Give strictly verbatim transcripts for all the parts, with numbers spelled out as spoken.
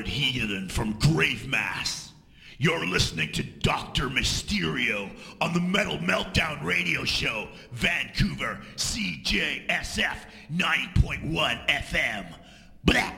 Good Heathen from Grave Mass. You're listening to Doctor Mysterio on the Metal Meltdown radio show, Vancouver, C J S F ninety point one F M. Blah!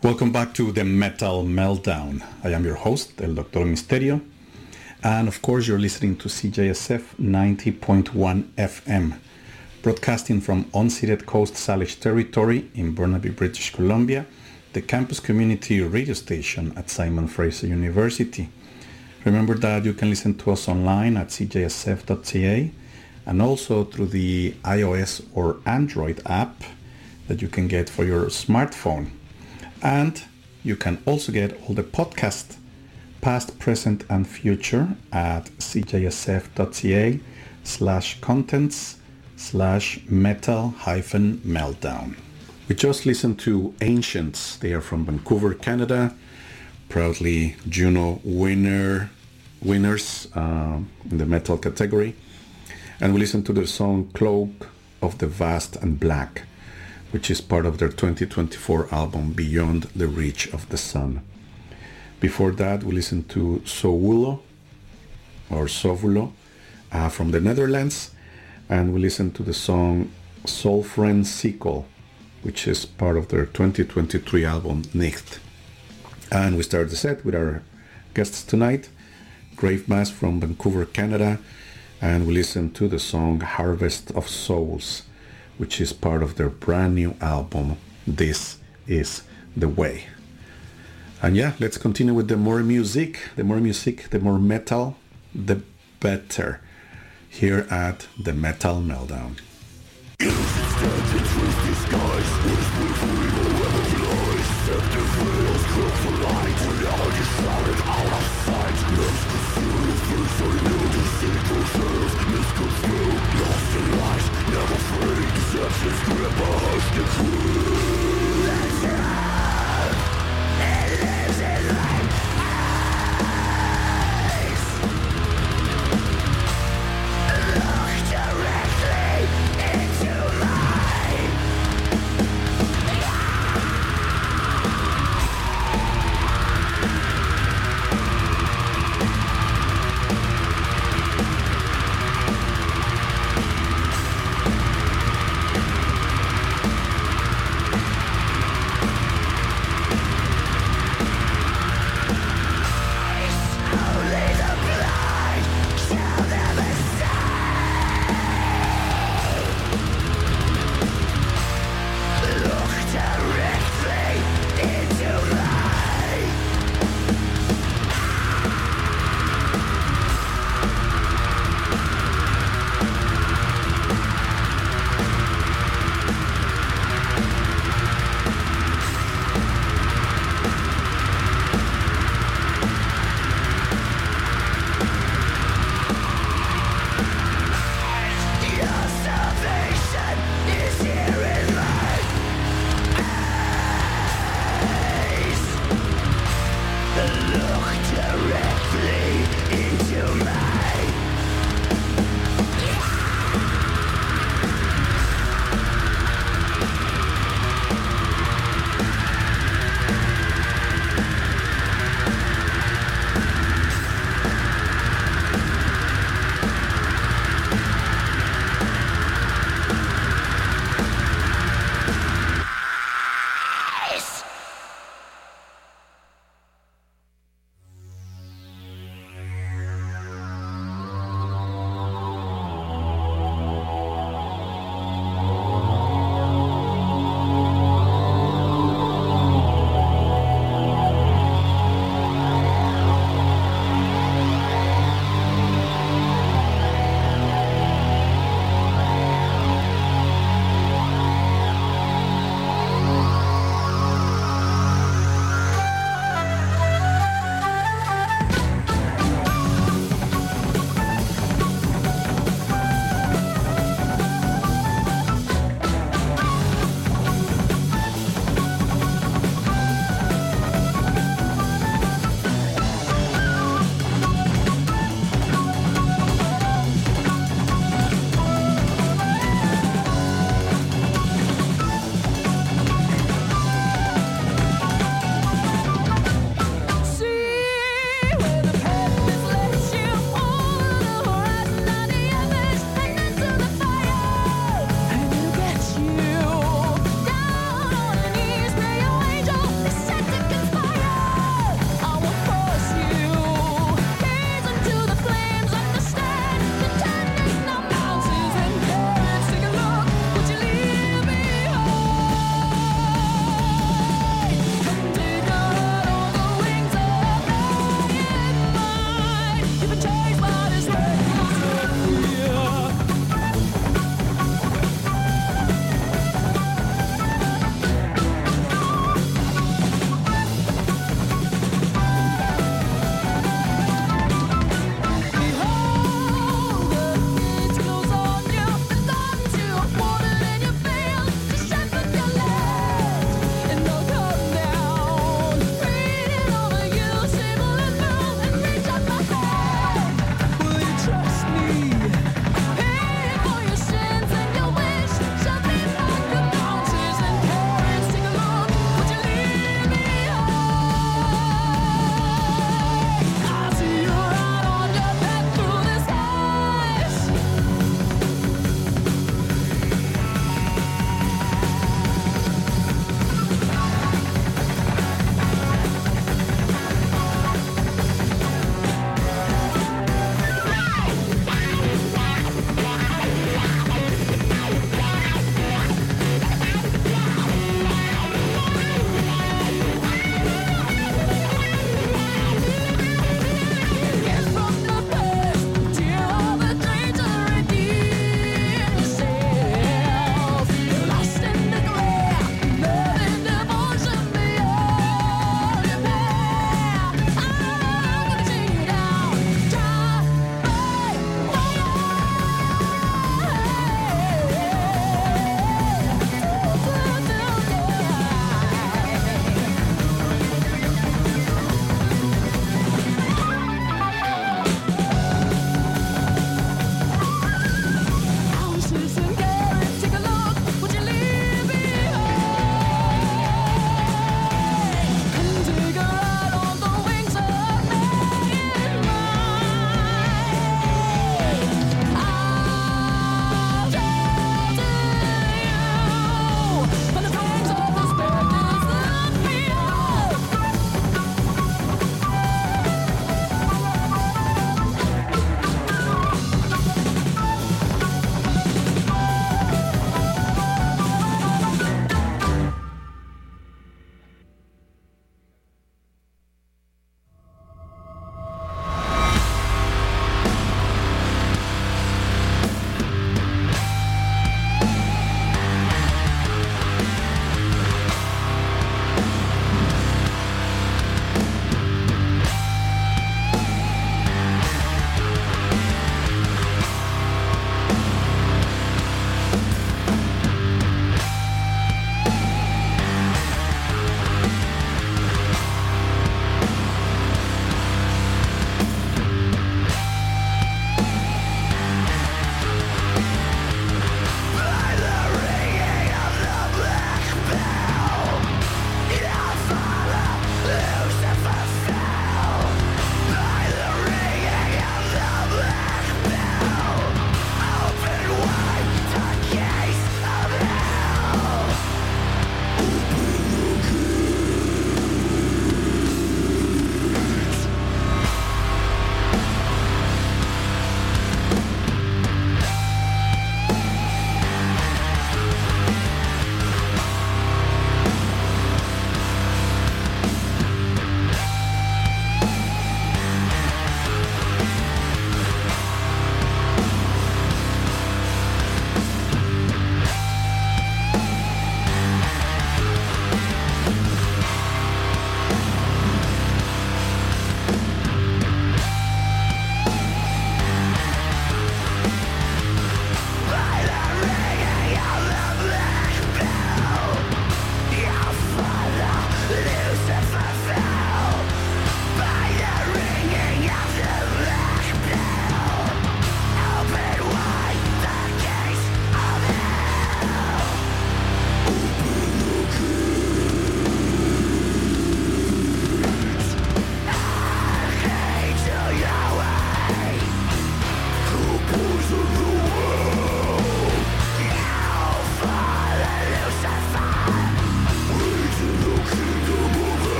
Welcome back to the Metal Meltdown. I am your host, El Doctor Misterio. And of course, you're listening to C J S F ninety point one F M, broadcasting from unceded Coast Salish territory in Burnaby, British Columbia, the campus community radio station at Simon Fraser University. Remember that you can listen to us online at c j s f dot c a and also through the iOS or Android app that you can get for your smartphone. And you can also get all the podcasts, past, present, and future at c j s f dot c a slash contents slash metal hyphen meltdown. We just listened to Ancients. They are from Vancouver, Canada. Proudly Juno winner, winners uh, in the metal category. And we listened to the song Cloak of the Vast and Black, which is part of their twenty twenty-four album Beyond the Reach of the Sun. Before that, we listened to Sowulo, or Sovulo, uh, from the Netherlands, and we listened to the song Soulfriend Sequel, which is part of their twenty twenty-three album Nicht. And we started the set with our guests tonight, Gravemass from Vancouver, Canada, and we listened to the song Harvest of Souls, which is part of their brand new album, This Is the Way. And yeah, let's continue with the more music, the more music, the more metal, the better, here at the Metal Meltdown.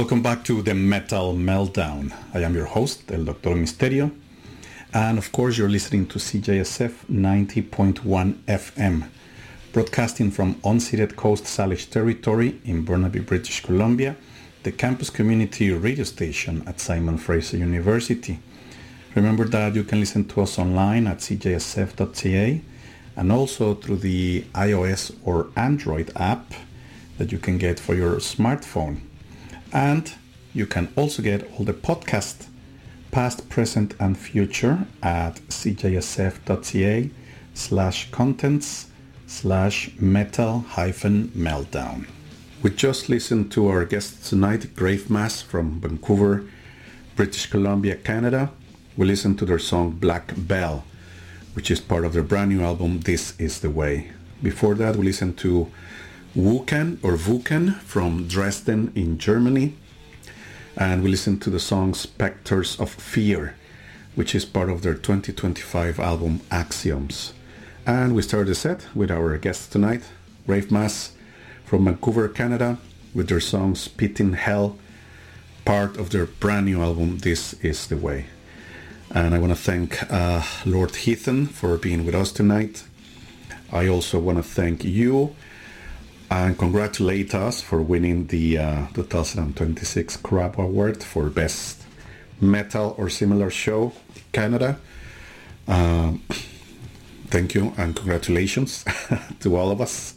Welcome back to the Metal Meltdown. I am your host, El Doctor Misterio. And of course, you're listening to C J S F ninety point one F M, broadcasting from unceded Coast Salish territory in Burnaby, British Columbia, the campus community radio station at Simon Fraser University. Remember that you can listen to us online at c j s f dot c a and also through the iOS or Android app that you can get for your smartphone. And you can also get all the podcasts, past, present, and future at c j s f dot c a slash contents slash metal hyphen meltdown. We just listened to our guest tonight, Grave Mass from Vancouver, British Columbia, Canada. We listened to their song Black Bell, which is part of their brand new album, This Is The Way. Before that, we listened to Wukan or Wukan from Dresden in Germany. And we listened to the song Spectres of Fear, which is part of their twenty twenty-five album Axioms. And we started the set with our guest tonight, Grave Mass from Vancouver, Canada, with their song Spit in Hell, part of their brand new album, This Is The Way. And I want to thank uh, Lord Heathen for being with us tonight. I also want to thank you and congratulate us for winning the uh, twenty twenty-six Crab Award for Best Metal or Similar Show Canada. Um, thank you and congratulations to all of us.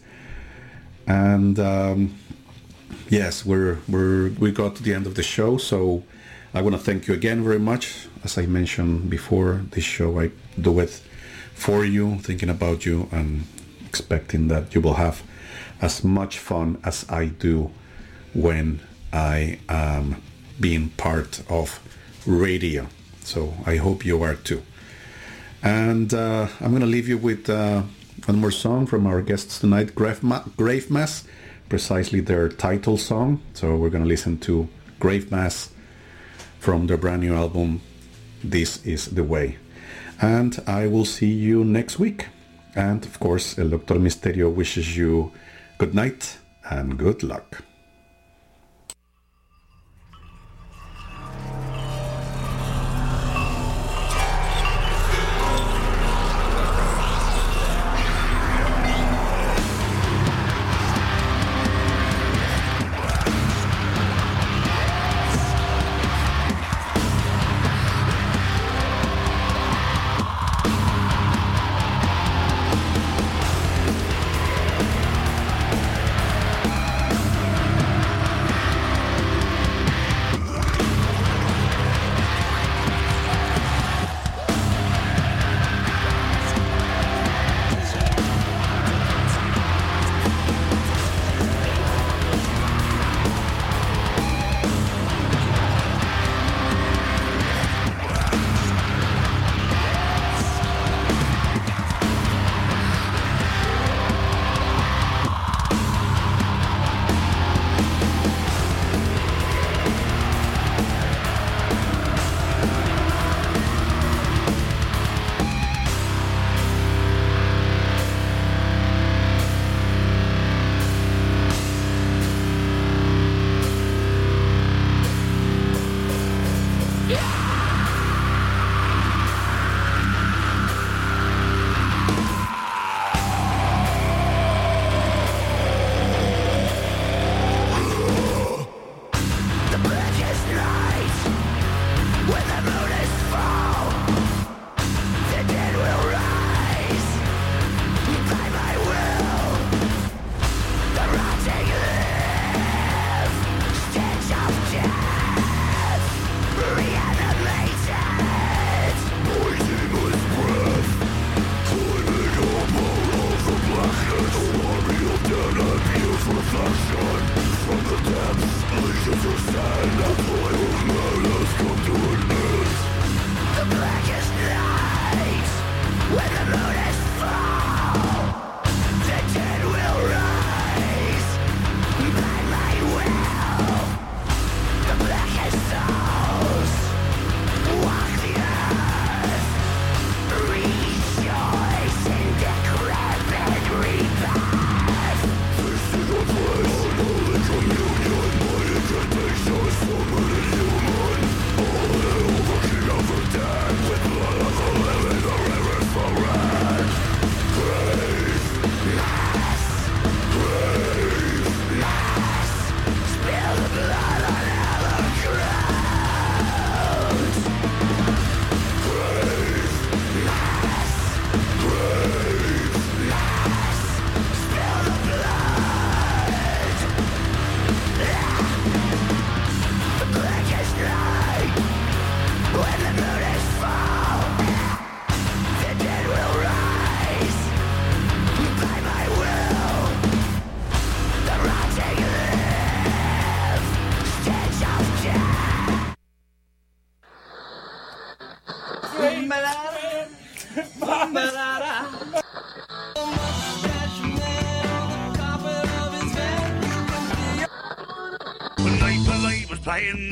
And um, yes, we're we're we got to the end of the show, so I want to thank you again very much. As I mentioned before, this show I do it for you, thinking about you and expecting that you will have as much fun as I do when I am being part of radio. So I hope you are too. And uh, I'm going to leave you with uh, one more song from our guests tonight, Grave, Ma- Grave Mass, precisely their title song. So we're going to listen to Grave Mass from their brand new album, This Is The Way. And I will see you next week. And of course, El Doctor Misterio wishes you good night and good luck.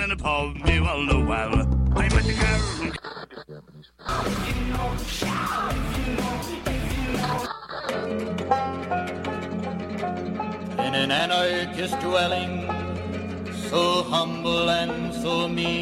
in a pub, you all know well. I met the girl. In an anarchist dwelling, so humble and so mean,